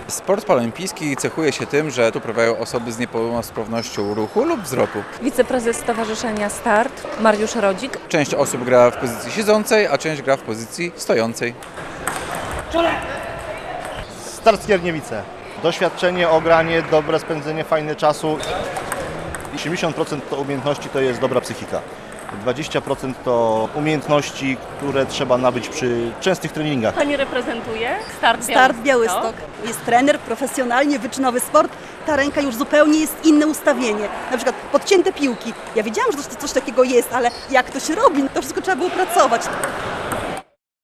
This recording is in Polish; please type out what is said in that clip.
Sport paraolimpijski cechuje się tym, że uprawiają osoby z niepełnosprawnością ruchu lub wzroku. Wiceprezes Stowarzyszenia Start, Mariusz Rodzik. Część osób gra w pozycji siedzącej, a część gra w pozycji stojącej. Start Skierniewice. Doświadczenie, ogranie, dobre spędzenie, fajny czasu. 80% to umiejętności, to jest dobra psychika. 20% to umiejętności, które trzeba nabyć przy częstych treningach. Pani reprezentuje Start Białystok. Jest trener, profesjonalnie, wyczynowy sport. Ta ręka już zupełnie jest inne ustawienie. Na przykład podcięte piłki. Ja wiedziałam, że coś takiego jest, ale jak to się robi, to wszystko trzeba było pracować.